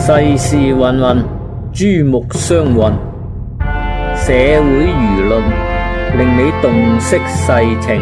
世事芸芸，珠目相混，社會輿論令你洞悉世情。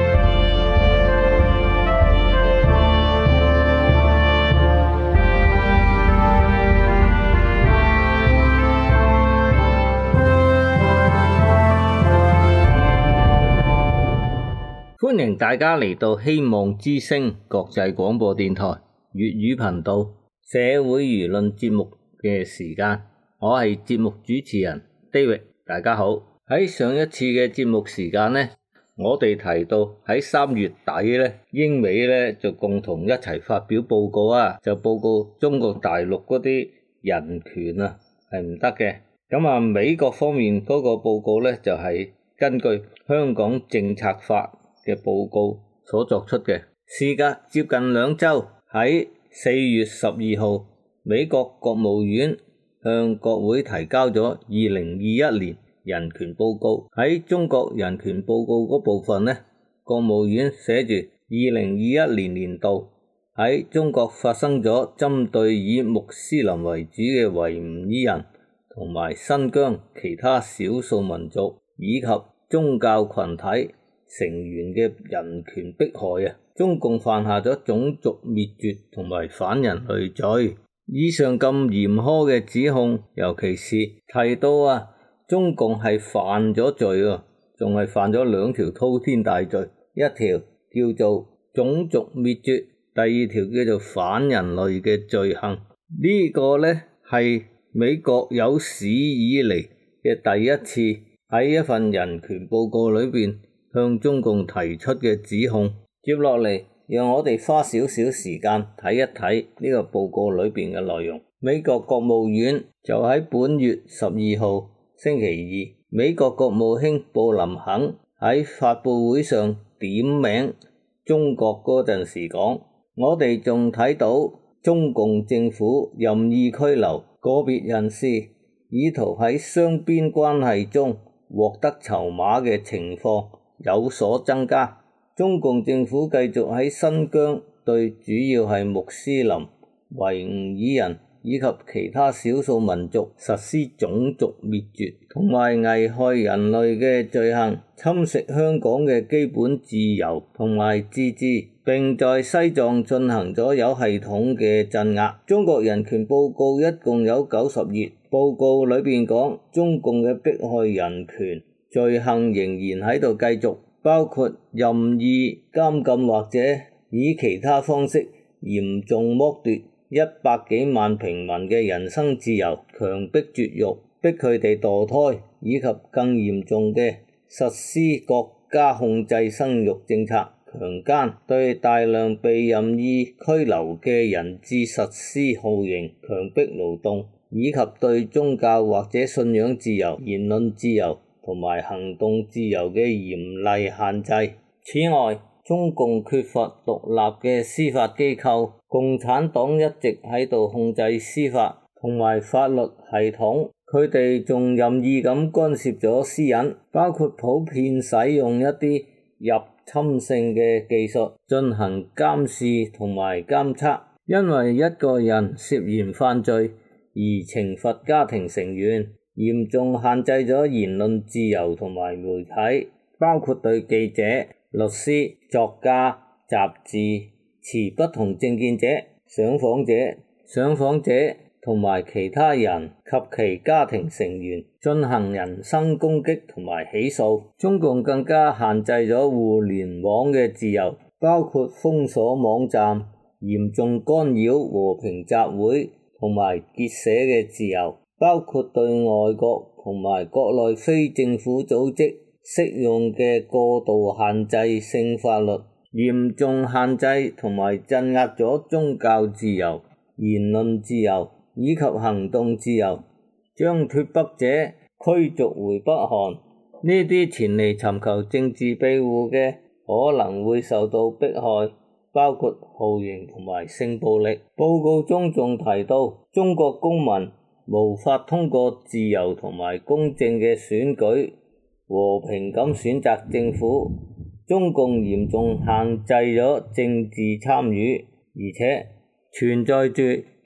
歡迎大家嚟到希望之聲國際廣播電台粵語頻道社會輿論節目嘅時間，我係節目主持人 David， 大家好。喺上一次嘅節目時間呢，我哋提到喺3月底呢，英美呢就共同一齊發表報告啊，就報告中國大陸嗰啲人權啊係唔得嘅。咁啊，美國方面嗰個報告呢，就係根據香港政策法嘅報告所作出嘅。事隔接近2週，喺4月12號，美國國務院向國會提交咗2021年人權報告。喺中國人權報告嗰部分呢，國務院寫住2021年年度喺中國發生咗針對以穆斯林為主嘅維吾爾人同埋新疆其他少數民族以及宗教群體成員嘅人權迫害啊，中共犯下咗種族滅絕同埋反人類罪。以上咁嚴苛嘅指控，尤其是提到啊，中共係犯咗罪啊，仲係犯咗2條滔天大罪，一條叫做種族滅絕，第二條叫做反人類嘅罪行。呢個呢係美國有史以嚟嘅第一次喺一份人權報告裏邊向中共提出嘅指控。接落嚟，讓我哋花少少時間睇一睇呢個報告裏邊嘅內容。美國國務院就喺本月12號星期二，美國國務卿布林肯喺發佈會上點名中國嗰陣時講，我哋仲睇到中共政府任意拘留個別人士，以圖喺雙邊關係中獲得籌碼嘅情況有所增加。中共政府繼續喺新疆對主要係穆斯林、維吾爾人以及其他少數民族實施種族滅絕同埋危害人類嘅罪行，侵蝕香港嘅基本自由同埋自治，並在西藏進行咗有系統嘅鎮壓。中國人權報告一共有90頁，報告裏邊講中共嘅迫害人權罪行仍然喺度繼續，包括任意監禁或者以其他方式嚴重剝奪100幾萬平民嘅人身自由，強迫絕育，逼佢哋墮胎，以及更嚴重嘅實施國家控制生育政策，強姦，對大量被任意拘留嘅人質實施酷刑、強迫勞動，以及對宗教或者信仰自由、言論自由同埋行動自由嘅嚴厲限制。此外，中共缺乏獨立嘅司法機構，共產黨一直喺度控制司法同埋法律系統，佢哋仲任意咁干涉咗私隱，包括普遍使用一啲入侵性嘅技術進行監視同埋監測，因為一個人涉嫌犯罪而懲罰家庭成員，嚴重限制咗言論自由同埋媒體，包括對記者、律師、作家、雜誌、持不同政見者、上訪者同埋其他人及其家庭成員進行人身攻擊同埋起訴。中共更加限制咗互聯網嘅自由，包括封鎖網站，嚴重干擾和平集會同埋結社嘅自由，包括對外國同埋國內非政府組織適用嘅過度限制性法律，嚴重限制同埋鎮壓咗宗教自由、言論自由以及行動自由，將脫北者驅逐回北韓。呢啲前嚟尋求政治庇護嘅可能會受到迫害，包括酷刑同埋性暴力。報告中仲提到，中國公民無法通過自由同埋公正嘅選舉和平咁選擇政府，中共嚴重限制咗政治參與，而且存在住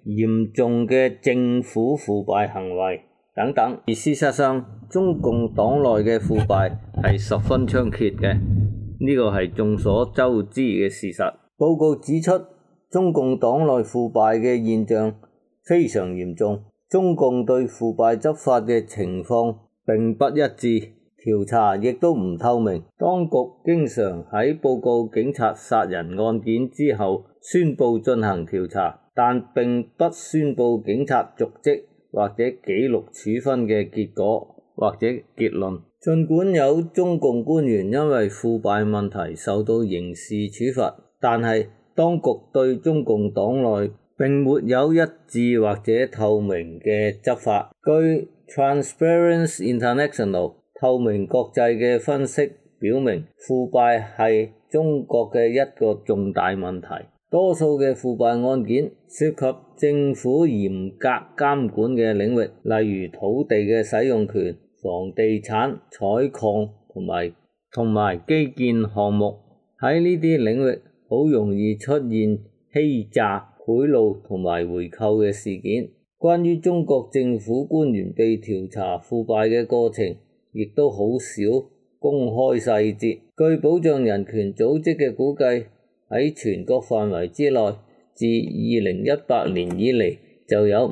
嚴重嘅政府腐敗行為等等。而事實上，中共黨內嘅腐敗係十分猖獗嘅，呢個係眾所周知嘅事實。報告指出，中共黨內腐敗嘅現象非常嚴重，中共對腐敗執法嘅情況並不一致，調查亦都唔透明。當局經常喺報告警察殺人案件之後宣佈進行調查，但並不宣佈警察逐職或者紀錄處分嘅結果或者結論。儘管有中共官員因為腐敗問題受到刑事處罰，但係當局對中共黨內並沒有一致或者透明嘅執法。據 Transparency International 透明國際嘅分析表明，腐敗係中國嘅一個重大問題。多數嘅腐敗案件涉及政府嚴格監管嘅領域，例如土地嘅使用權、房地產、採礦同埋基建項目。喺呢啲領域好容易出現欺詐、賄賂同埋回扣嘅事件。關於中國政府官員被調查腐敗嘅過程，亦都好少公開細節。據保障人權組織嘅估計，喺全國範圍之內，自2018年以嚟就有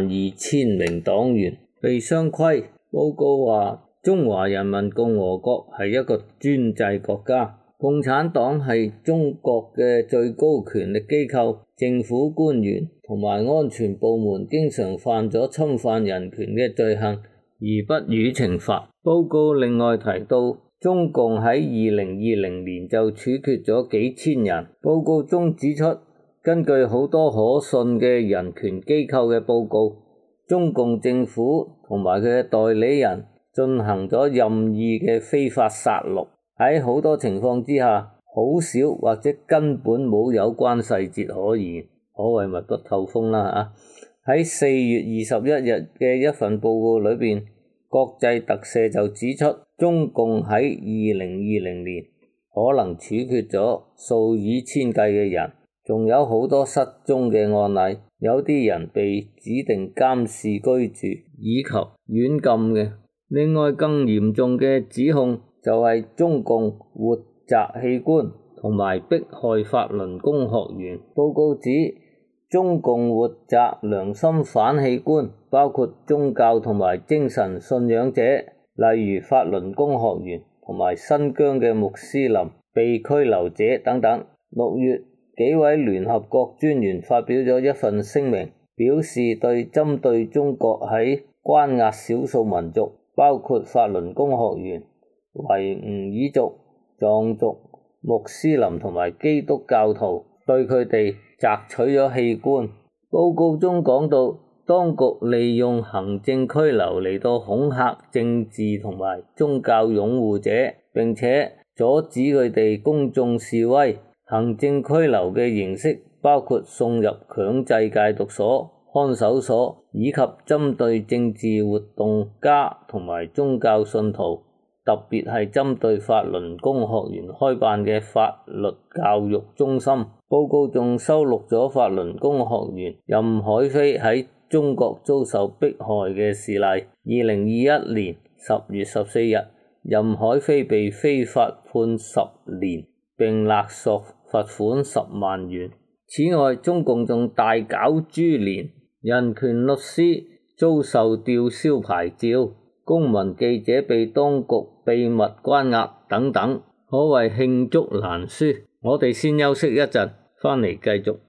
52,000名黨員被雙規。報告話，中華人民共和國係一個專制國家，共產黨係中國嘅最高權力機構，政府官員同埋安全部門經常犯咗侵犯人權嘅罪行而不予懲罰。報告另外提到，中共喺2020年就處決咗幾千人。報告中指出，根據好多可信嘅人權機構嘅報告，中共政府同埋佢嘅代理人進行咗任意嘅非法殺戮，喺好多情況之下，好少或者根本冇有關細節可言，可謂密不透風啦嚇。喺4月21日嘅一份報告裏邊，國際特赦就指出，中共喺2020年可能處決咗數以千計嘅人，仲有好多失蹤嘅案例，有啲人被指定監視居住以及軟禁嘅。另外更嚴重嘅指控就係中共活摘器官同埋迫害法輪功學員。報告指中共活摘良心反器官，包括宗教同埋精神信仰者，例如法輪功學員同埋新疆嘅穆斯林被拘留者等等。6月，幾位聯合國專員發表咗一份聲明，表示針對中國喺關押少數民族，包括法輪功學員、維吾爾族、藏族、穆斯林同埋基督教徒，對佢哋摘取咗器官。報告中講到，當局利用行政拘留嚟到恐嚇政治同埋宗教擁護者，並且阻止佢哋公眾示威。行政拘留嘅形式包括送入強制戒毒所、看守所，以及針對政治活動家同埋宗教信徒，特別係針對法輪功學員開辦嘅法律教育中心。報告仲收錄咗法輪功學員任海飛喺中國遭受迫害嘅事例。2021年10月14日，任海飛被非法判10年，並勒索罰款10萬元。此外，中共仲大搞株連，人權律師遭受吊銷牌照，公民記者被當局秘密關押等等，可謂罄竹難書。我哋先休息一陣，返嚟繼續。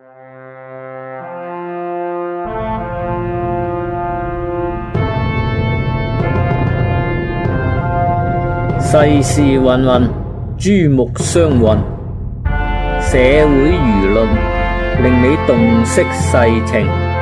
世事芸芸，珠目相混，社會輿論令你洞悉世情。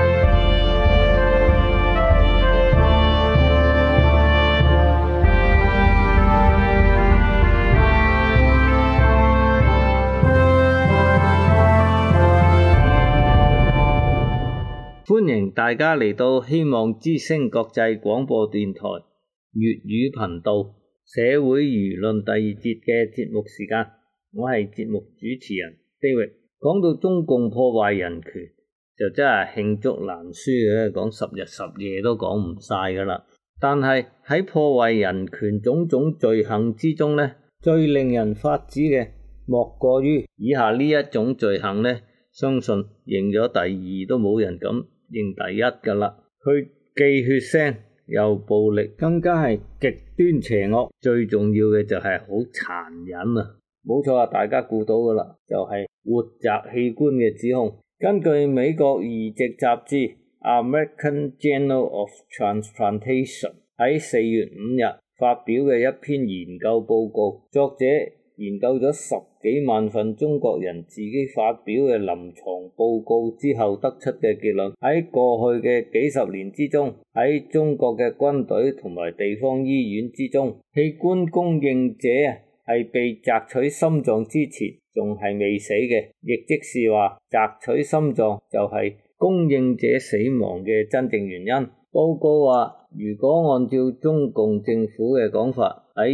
歡迎大家嚟到希望之聲國際廣播電台粵語頻道社會輿論第2節嘅節目時間，我係節目主持人 David。講到中共破壞人權， 就真係罄竹難書嘅，講10日10夜都講唔晒㗎喇。但係喺破壞人權種種罪行之中呢，最令人髮指嘅莫過於以下呢一種罪行呢，相信認咗第二都冇人敢認第一㗎喇。佢既血腥又暴力，更加係極端邪惡，最重要嘅就係好殘忍啊！冇錯啊，大家估到㗎喇，就係活摘器官嘅指控。根據美國移植雜誌 American Journal of Transplantation 喺4月5日發表嘅一篇研究報告，作者研究咗10幾萬份中國人自己發表嘅臨床報告之後得出嘅結論，喺過去嘅幾十年之中，喺中國嘅軍隊同埋地方醫院之中，器官供應者係被摘取心臟之前仲係未死嘅，亦即是話摘取心臟就係供應者死亡嘅真正原因。報告話，如果按照中共政府嘅講法，喺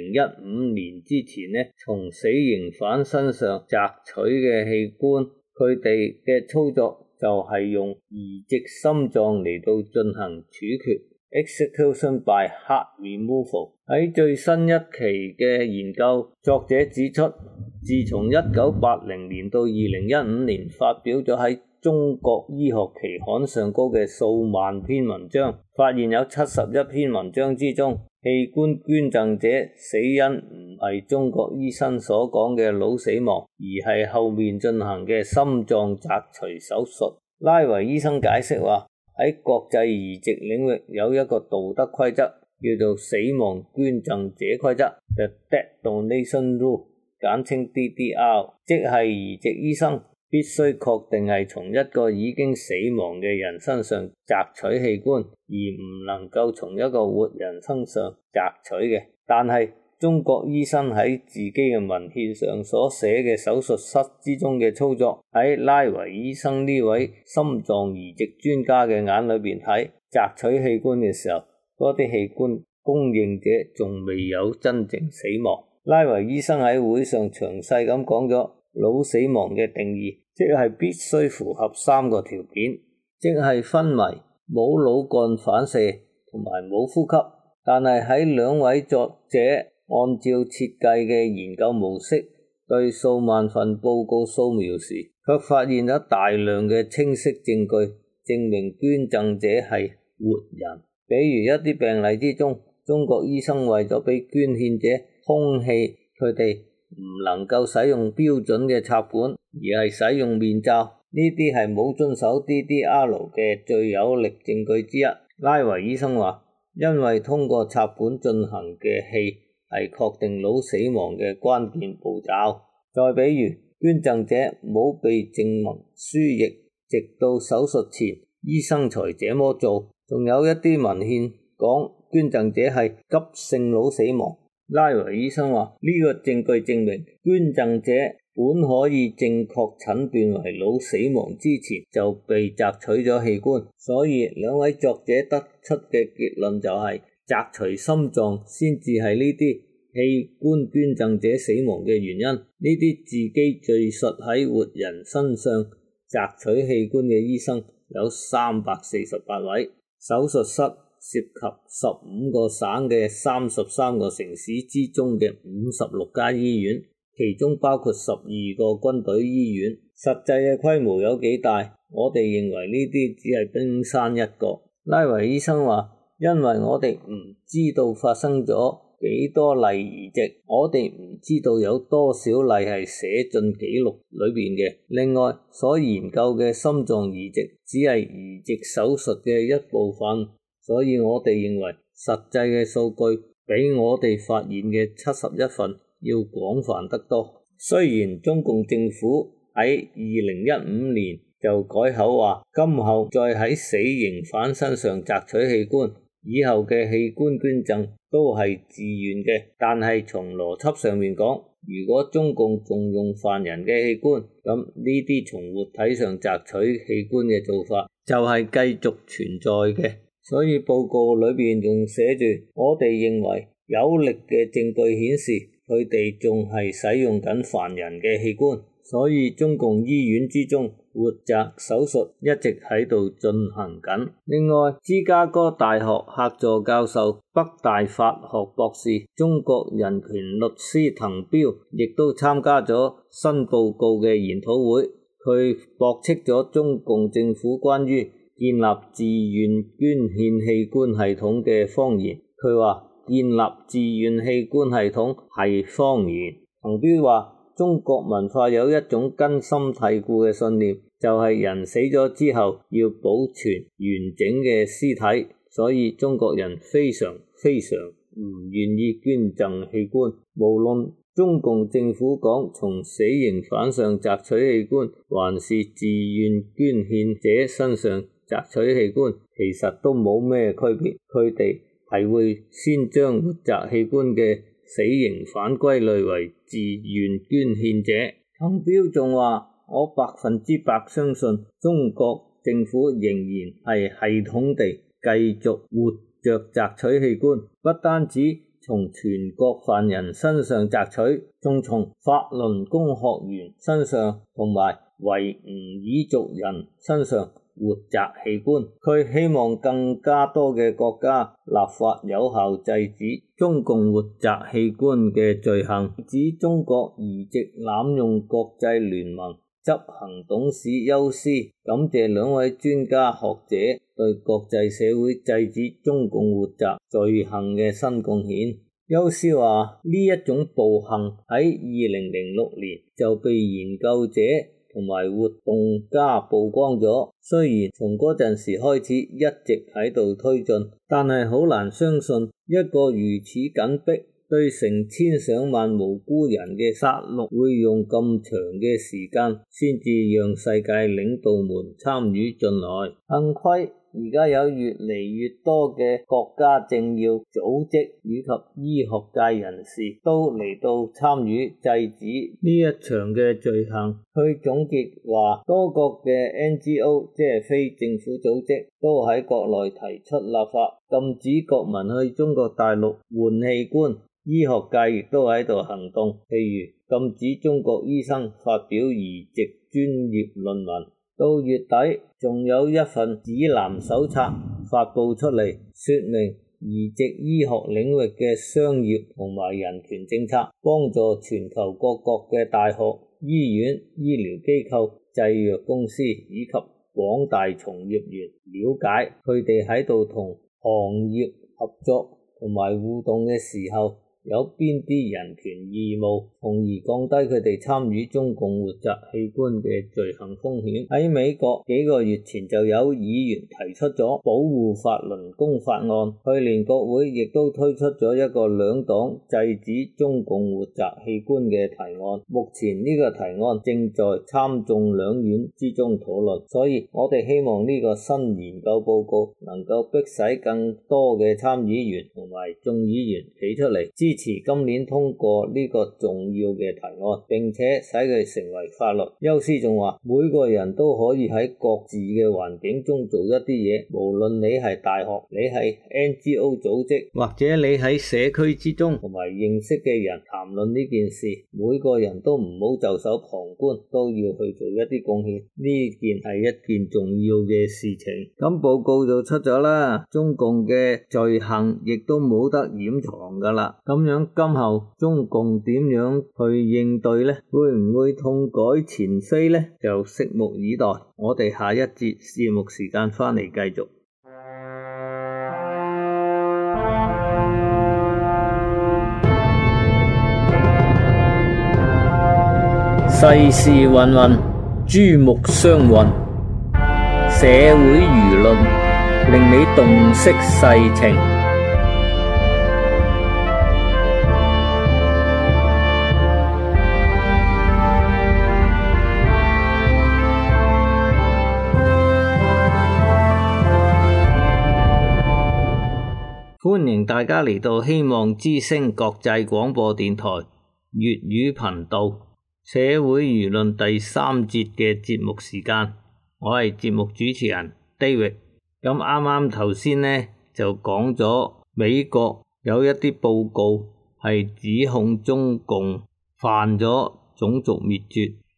2015年之前呢，從死刑犯身上摘取嘅器官，佢哋嘅操作就係用移植心臟嚟到進行處決 execution by heart removal。喺最新一期嘅研究，作者指出，自從1980年到2015年發表咗喺中國醫學期刊上高嘅數萬篇文章，發現有71篇文章之中，器官捐贈者死因唔係中國醫生所講嘅腦死亡，而係後面進行嘅心臟摘除手術。拉維醫生解釋話，喺國際移植領域有一個道德規則，叫做死亡捐贈者規則 The Death Donation Rule， 簡稱 DDR， 即係移植醫生必須確定係從一個已經死亡嘅人身上摘取器官，而唔能夠從一個活人身上摘取嘅。但係中國醫生喺自己嘅文獻上所寫嘅手術室之中嘅操作，喺拉維醫生呢位心臟移植專家嘅眼裏邊睇，摘取器官嘅時候，嗰啲器官供應者仲未有真正死亡。拉維醫生喺會上詳細咁講咗腦死亡嘅定義，即係必須符合3個條件，即係昏迷、冇腦幹反射同埋冇呼吸。但係喺兩位作者按照設計嘅研究模式對數萬份報告掃描時，卻發現咗大量嘅清晰證據，證明捐贈者係活人。比如一啲病例之中，中國醫生為咗俾捐獻者空氣，佢哋唔能夠使用標準嘅插管，而係使用面罩，呢啲係冇遵守 DDR 嘅最有力證據之一。拉維醫生話，因為通過插管進行嘅氣係確定腦死亡嘅關鍵步驟。再比如，捐贈者冇被靜脈輸液，直到手術前醫生才這麼做。仲有一啲文獻講捐贈者係急性腦死亡。拉維醫生話，呢個證據證明捐贈者本可以正確診斷為腦死亡之前就被摘取咗器官，所以兩位作者得出嘅結論就係摘除心臟先至係呢啲器官捐贈者死亡嘅原因。呢啲自己敘述喺活人身上摘取器官嘅醫生有348位，手術室涉及15個省嘅33個城市之中嘅56家醫院，其中包括12個軍隊醫院。實際嘅規模有幾大？我哋認為呢啲只係冰山一角。拉維醫生話，因為我哋唔知道發生咗幾多例移植，我哋唔知道有多少例係寫進記錄裏邊嘅。另外，所研究嘅心臟移植只係移植手術嘅一部分，所以我哋認為實際嘅數據比我哋發現嘅71份要廣泛得多。雖然中共政府喺2015年就改口話，今後再喺死刑犯身上摘取器官，以後嘅器官捐贈都係自願嘅。但係從邏輯上面講，如果中共仲用犯人嘅器官，咁呢啲從活體上摘取器官嘅做法就係繼續存在嘅。所以報告裏邊仲寫住，我哋認為有力嘅證據顯示佢哋仲係使用緊犯人嘅器官， 所以中共醫院之中活摘手術一直喺度進行緊。另外，芝加哥大學客座教授、北大法學博士、中國人權律師滕彪亦都參加咗新報告嘅研討會。佢駁斥咗中共政府關於建立自願捐獻器官系統嘅謊言。佢話建立自願器官系統係謊言。滕彪話中國文化有一種根深蒂固嘅信念，就係人死咗之後要保存完整嘅屍體，所以中國人非常唔願意捐贈器官。無論中共政府講從死刑犯上摘取器官，還是自願捐獻者身上摘取器官，其實都冇咩區別。佢哋係會先將活摘器官嘅死刑犯歸類為自願捐獻者。滕彪仲話：我100%相信中國政府仍然係系統地繼續活着摘取器官，不單止從全國犯人身上摘取，仲從法輪功學員身上同埋維吾爾族人身上活摘器官。佢希望更加多嘅國家立法有效制止中共活摘器官嘅罪行。指中國移植濫用國際聯盟執行董事邱斯感謝兩位專家學者對國際社會制止中共活摘罪行嘅新貢獻。邱斯話呢一種暴行喺2006年就被研究者同埋活動家曝光咗，雖然從嗰陣時開始一直喺度推進，但係好難相信一個如此緊迫對成千上萬無辜人嘅殺戮會用咁長嘅時間先至讓世界領導們參與進來。幸虧而家有越嚟越多嘅國家政要組織以及醫學界人士都嚟到參與制止呢一場嘅罪行。佢總結話，多國嘅 NGO 即係非政府組織都喺國內提出立法禁止國民去中國大陸換器官，醫學界亦都喺度行動，譬如禁止中國醫生發表移植專業論文。到月底仲有一份指南手冊發佈出嚟，說明移植醫學領域嘅商業同埋人權政策，幫助全球各國嘅大學、醫院、醫療機構、製藥公司以及廣大從業員了解佢哋喺度同行業合作同埋互動嘅時候有邊啲人權義務，從而降低佢哋參與中共活摘器官嘅罪行風險。喺美國幾個月前就有議員提出咗保護法輪功法案，去年國會亦都推出咗一個兩黨制止中共活摘器官嘅提案。目前呢個提案正在參眾兩院之中討論，所以我哋希望呢個新研究報告能夠迫使更多嘅參議員同埋眾議員企出嚟支持今年通過呢個重要嘅提案，並且使佢成為法律。邱斯仲話，每個人都可以喺各自嘅環境中做一啲嘢，無論你係大學，你係 NGO 組織，或者你喺社區之中同埋認識嘅人談論呢件事，每個人都唔好袖手旁觀，都要去做一啲貢獻。呢件係一件重要嘅事情。咁報告就出咗啦，中共嘅罪行亦都冇得掩藏噶啦。咁樣今後中共點樣去應對呢？會唔會痛改前非呢？就拭目以待。我哋下一節節目時間返嚟繼續。世事芸芸，珠目相混，社會輿論令你洞悉世情。歡迎大家嚟到希望之聲國際廣播電台粵語頻道社會輿論第3節嘅節目時間，我係節目主持人 David。咁啱頭先呢就講咗美國有一啲報告係指控中共犯咗種族滅絕，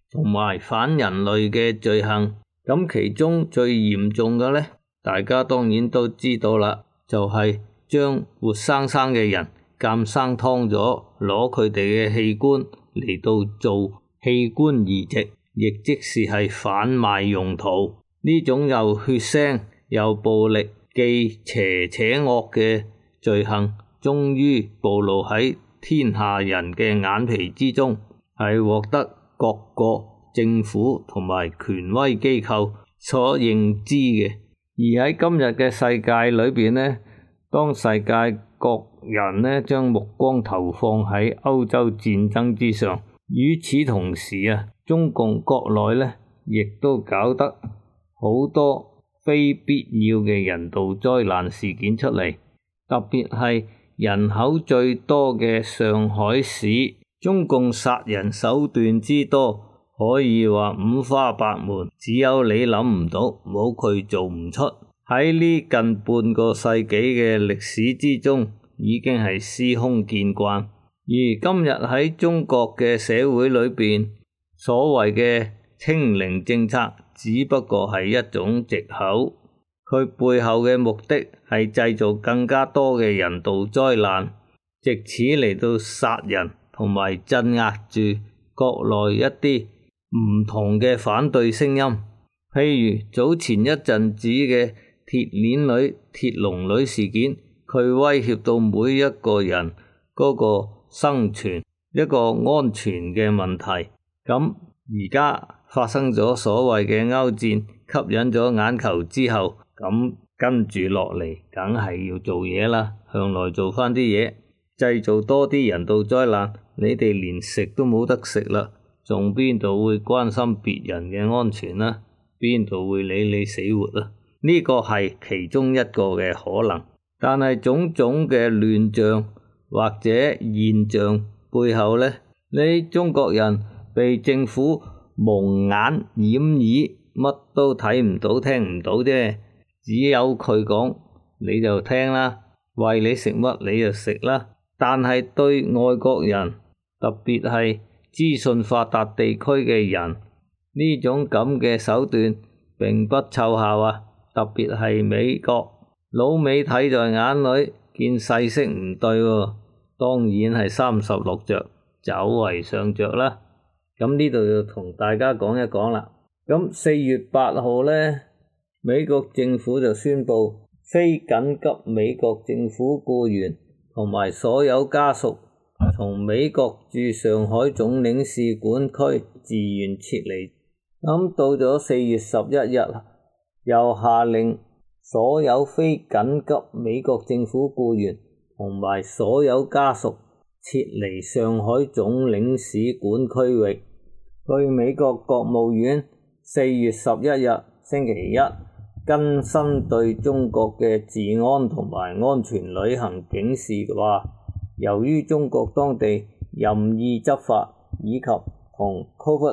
同埋反人類嘅罪行。咁其中最嚴重嘅呢，大家當然都知道啦，就係將活生生嘅人監生劏咗，攞佢哋嘅器官嚟到做器官移植，亦即是係販賣用途。呢種又血腥又暴力既邪惡嘅罪行，終於暴露喺天下人嘅眼皮之中，係獲得各國政府同埋權威機構所認知嘅。而喺今日嘅世界裏邊呢，當世界各人呢將目光投放喺歐洲戰爭之上，與此同時啊，中共國內呢亦都搞得好多非必要嘅人道災難事件出嚟，特別係人口最多嘅上海市，中共殺人手段之多，可以話五花八門，只有你諗唔到，冇佢做唔出。喺呢近半個世紀嘅歷史之中，已經係司空見慣。而今日喺中國嘅社會裏邊，所謂嘅清零政策只不過係一種藉口，佢背後嘅目的係製造更加多嘅人道災難，藉此嚟到殺人同埋鎮壓住國內一啲唔同嘅反對聲音。譬如早前一陣子嘅鐵鏈女、鐵籠女事件，佢威脅到每一個人嗰個生存一個安全嘅問題。咁而家發生咗所謂嘅歐戰，吸引咗眼球之後，咁跟住落嚟梗係要做嘢啦，向內做返啲嘢，製造多啲人道災難。你哋連食都冇得食啦，仲邊度會關心別人嘅安全啦？邊度會理你死活啊？呢個係其中一個嘅可能，但係種種嘅亂象或者現象背後呢，你中國人被政府蒙眼掩耳，乜都睇唔到聽唔到啫，只有佢講你就聽啦，餵你食乜你就食啦。但係對外國人，特別係資訊發達地區嘅人，呢種咁嘅手段並不奏效啊！特別係美國，老美睇在眼裏，見勢色唔對喎，當然係36着，走為上着啦。咁呢度就同大家講一講啦。咁4月8號呢，美國政府就宣布，非緊急美國政府僱員同埋所有家屬從美國駐上海總領事館區自願撤離。咁到咗4月11日，又下令所有非緊急美國政府僱員同埋所有家屬撤離上海總領事館區域。據美國國務院4月11日星期一更新對中國嘅治安同埋安全旅行警示話，由於中國當地任意執法以及同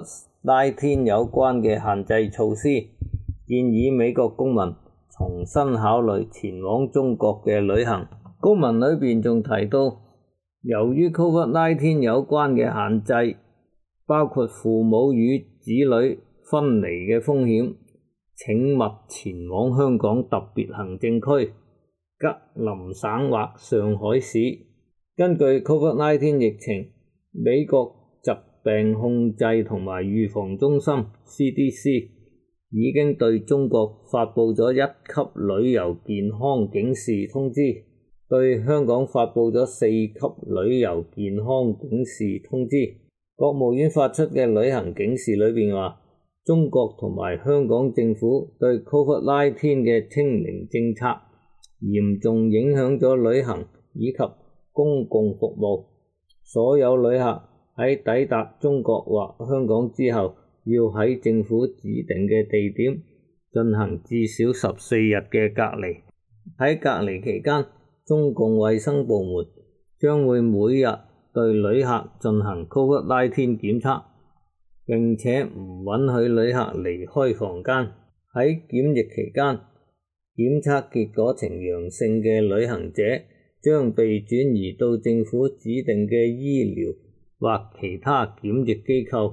COVID-19 有關嘅限制措施，建議美國公民重新考慮前往中國嘅旅行。公文裏邊仲提到，由於 COVID-19 有關嘅限制，包括父母與子女分離嘅風險，請勿前往香港特別行政區、吉林省或上海市。根據 COVID-19 疫情，美國疾病控制同埋預防中心 CDC 已經對中國發布咗1級旅遊健康警示通知，對香港發布咗4級旅遊健康警示通知。國務院發出嘅旅行警示裏邊話，中國同埋香港政府對 COVID-19 嘅清零政策嚴重影響咗旅行以及公共服務。所有旅客喺抵達中國或香港之後，要喺政府指定嘅地點進行至少14日嘅隔離。喺隔離期間，中共衛生部門將會每日對旅客進行 COVID-19 檢測，並且唔允許旅客離開房間。喺檢疫期間，檢測結果呈陽性嘅旅行者將被轉移到政府指定嘅醫療或其他檢疫機構。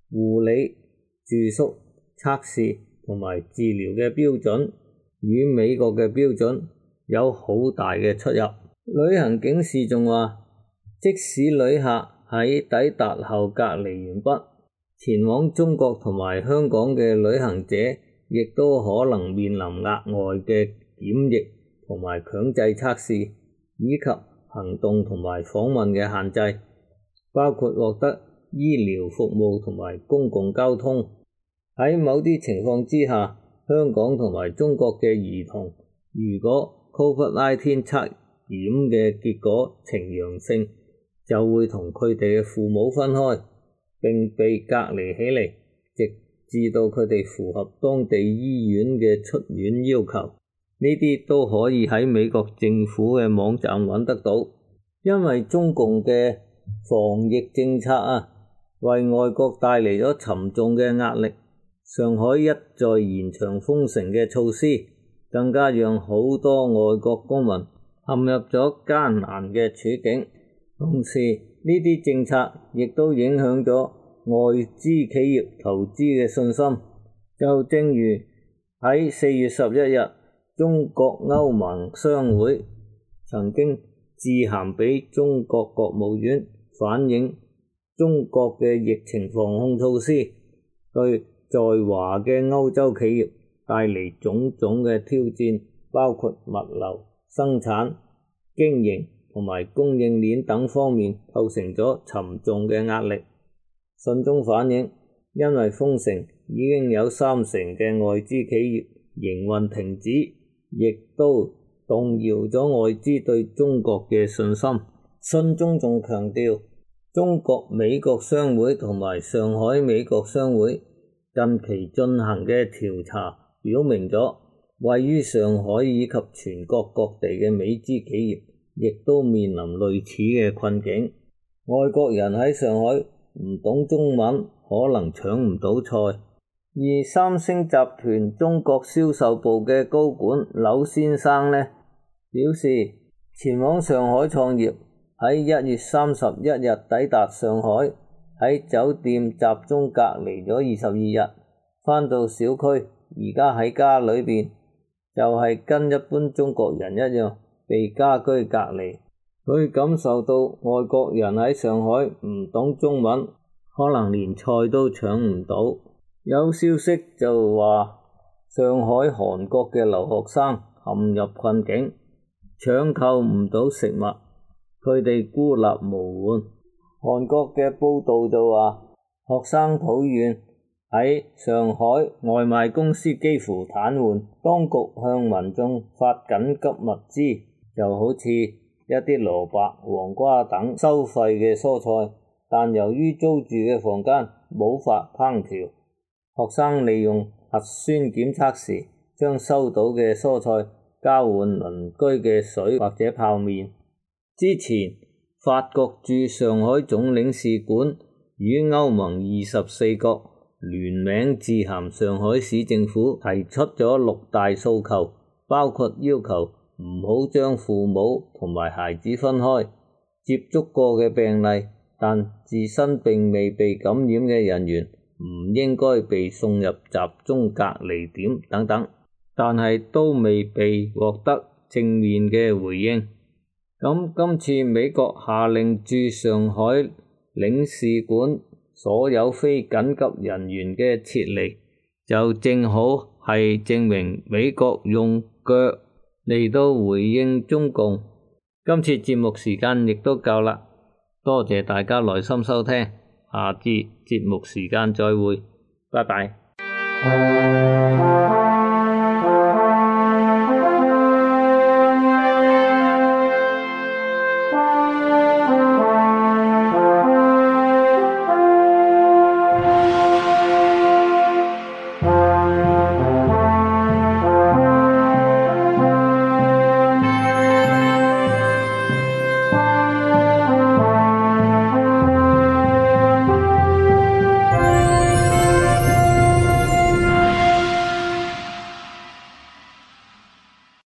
護理、住宿、測試同埋治療嘅標準與美國嘅標準有好大嘅出入。旅行警示仲話，即使旅客喺抵達後隔離完畢，前往中國同埋香港嘅旅行者亦都可能面臨額外嘅檢疫同埋強制測試，以及行動同埋訪問嘅限制，包括獲得醫療服務同埋公共交通。喺某啲情況之下，香港同埋中國嘅兒童如果 COVID-19 測驗嘅結果呈陽性，就會同佢哋嘅父母分開，並被隔離起嚟，直至到佢哋符合當地醫院嘅出院要求。呢啲都可以喺美國政府嘅網站揾得到。因為中共嘅防疫政策為外國帶嚟咗沉重嘅壓力。上海一再延長封城嘅措施，更加讓好多外國公民陷入咗艱難嘅處境。同時，呢啲政策亦都影響咗外資企業投資嘅信心。就正如喺4月11日，中國歐盟商會曾經致函俾中國國務院，反映中國嘅疫情防控措施對在華嘅歐洲企業帶嚟種種嘅挑戰，包括物流、生產、經營同埋供應鏈等方面構成咗沉重嘅壓力。信中反映，因為封城已經有30%嘅外資企業營運停止，亦都動搖咗外資對中國嘅信心。信中仲強調，中國美國商會同埋上海美國商會近期進行嘅調查表明咗，位於上海以及全國各地嘅美資企業亦都面臨類似嘅困境。外國人喺上海唔懂中文，可能搶唔到菜。而三星集團中國銷售部嘅高管柳先生呢，表示前往上海創業，喺1月31日抵達上海，喺酒店集中隔離咗22日，返到小區，而家喺家裏邊就係跟一般中國人一樣被家居隔離。佢感受到外國人喺上海唔懂中文，可能連菜都搶唔到。有消息就話上海韓國嘅留學生陷入困境，搶購唔到食物，佢哋孤立無援。韓國嘅報道就話，學生抱怨喺上海外賣公司幾乎癱瘓，當局向民眾發緊急物資，就好似一啲蘿蔔、黃瓜等收費嘅蔬菜，但由於租住嘅房間冇法烹調，學生利用核酸檢測時將收到嘅蔬菜交換鄰居嘅水或者泡麵。之前法國駐上海總領事館與歐盟24國聯名致函上海市政府，提出咗6大訴求，包括要求唔好將父母同埋孩子分開，接觸過嘅病例但自身並未被感染嘅人員唔應該被送入集中隔離點等等，但係都未被獲得正面嘅回應。咁今次美國下令駐上海領事館所有非緊急人員嘅撤離，就正好係證明美國用腳嚟到回應中共。今次節目時間亦都夠啦，多謝大家耐心收聽，下次節目時間再會，拜拜。